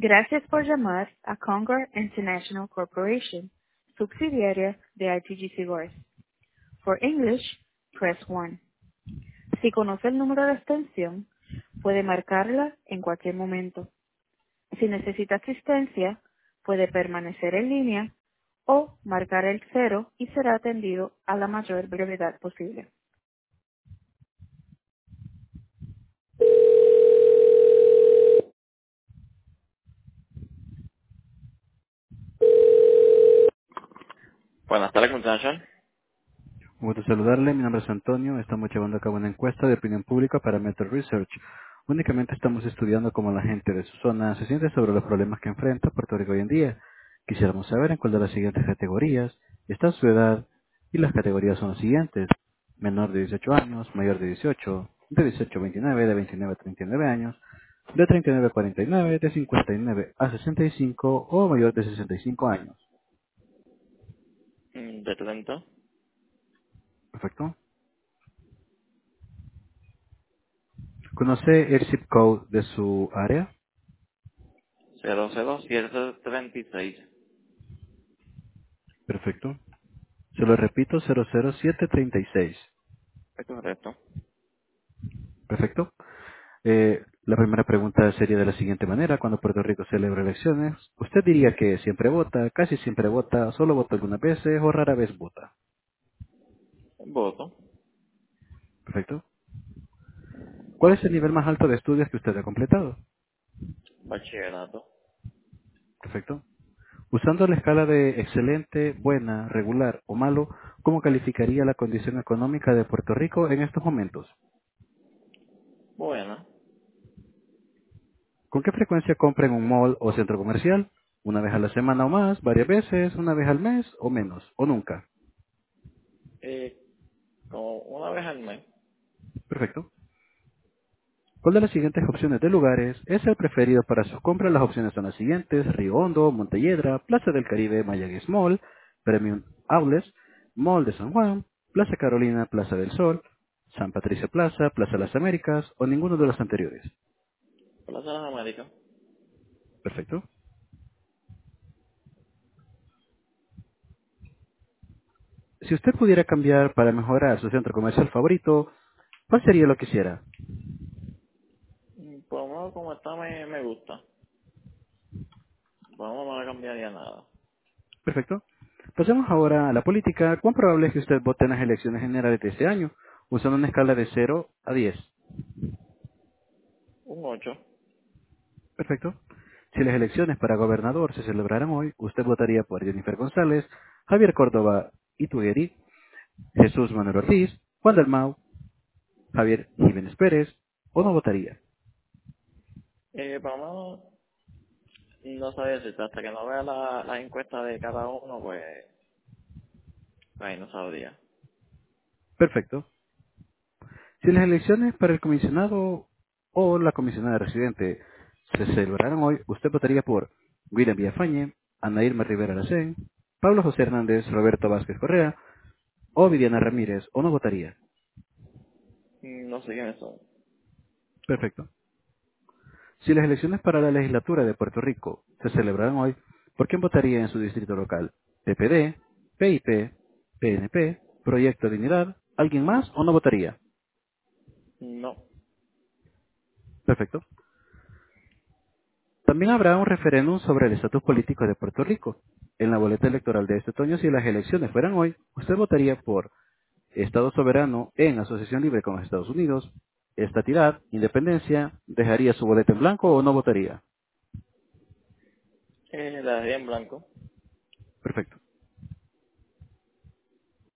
Gracias por llamar a Congar International Corporation, subsidiaria de ITGC Worth. For English, press 1. Si conoce el número de extensión, puede marcarla en cualquier momento. Si necesita asistencia, puede permanecer en línea o marcar el 0 y será atendido a la mayor brevedad posible. Buenas tardes, muchachos. Un gusto saludarle, mi nombre es Antonio, estamos llevando a cabo una encuesta de opinión pública para Meta Research. Únicamente estamos estudiando cómo la gente de su zona se siente sobre los problemas que enfrenta Puerto Rico hoy en día. Quisiéramos saber en cuál de las siguientes categorías está su edad, y las categorías son las siguientes: menor de 18 años, mayor de 18, de 18 a 29, de 29 a 39 años, de 39 a 49, de 59 a 65 o mayor de 65 años. De Trento, Perfecto. ¿Conoce el zip code de su área? 00736. Perfecto. Se lo repito, 00736. Es correcto. Perfecto. La primera pregunta sería de la siguiente manera: cuando Puerto Rico celebra elecciones, ¿usted diría que siempre vota, casi siempre vota, solo vota algunas veces o rara vez vota? Voto. Perfecto. ¿Cuál es el nivel más alto de estudios que usted ha completado? Bachillerato. Perfecto. Usando la escala de excelente, buena, regular o malo, ¿cómo calificaría la condición económica de Puerto Rico en estos momentos? Buena. ¿Con qué frecuencia compra en un mall o centro comercial? ¿Una vez a la semana o más? ¿Varias veces? ¿Una vez al mes o menos? ¿O nunca? Eh, Como una vez al mes. Perfecto. ¿Cuál de las siguientes opciones de lugares es el preferido para sus compras? Las opciones son las siguientes: Río Hondo, Montelledra, Plaza del Caribe, Mayagüez Mall, Premium Outlets, Mall de San Juan, Plaza Carolina, Plaza del Sol, San Patricio Plaza, Plaza Las Américas o ninguno de los anteriores. Plaza de las Américas. Perfecto. Si usted pudiera cambiar para mejorar su centro comercial favorito, ¿cuál sería lo que quisiera? Por lo menos como está me gusta. Por lo menos no le cambiaría nada. Perfecto. Pasemos ahora a la política. ¿Cuán probable es que usted vote en las elecciones generales de este año? Usando una escala de 0 a 10. Un 8. Perfecto. Si las elecciones para gobernador se celebraran hoy, usted votaría por Jennifer González, Javier Córdoba Itugueri, Jesús Manuel Ortiz, Juan Dalmau, Javier Jiménez Pérez, o no votaría. Por lo menos no sabía decirte. Hasta que no vea la encuesta de cada uno, pues ahí no sabría. Perfecto. Si las elecciones para el comisionado o la comisionada residente se celebraran hoy, usted votaría por William Villafañe, Ana Irma Rivera Lacén, Pablo José Hernández, Roberto Vázquez Correa o Viviana Ramírez, o no votaría. No sé quiénes son. Perfecto. Si las elecciones para la legislatura de Puerto Rico se celebraran hoy, ¿por quién votaría en su distrito local? ¿PPD, PIP, PNP, Proyecto Dignidad, alguien más o no votaría? No. Perfecto. También habrá un referéndum sobre el estatus político de Puerto Rico. En la boleta electoral de este otoño, si las elecciones fueran hoy, usted votaría por Estado soberano en asociación libre con los Estados Unidos, estatidad, independencia, dejaría su boleta en blanco o no votaría. La daría en blanco. Perfecto.